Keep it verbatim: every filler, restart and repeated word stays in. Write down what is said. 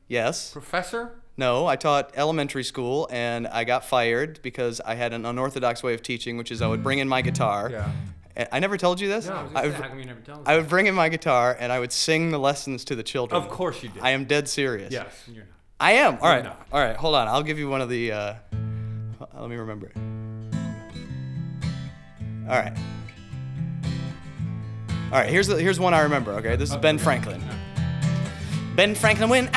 Yes. Professor? No, I taught elementary school, and I got fired because I had an unorthodox way of teaching, which is I would bring in my guitar. Yeah. I I never told you this? No. I was I gonna would, say, how come you never tell us? I would bring in my guitar, and I would sing the lessons to the children. Of course you did. I am dead serious. Yes. You're not. I am. All right. not. All right. Hold on. I'll give you one of the. Uh, let me remember it. All right. All right. Here's the, here's one I remember. Okay. This is Ben Franklin. Ben Franklin went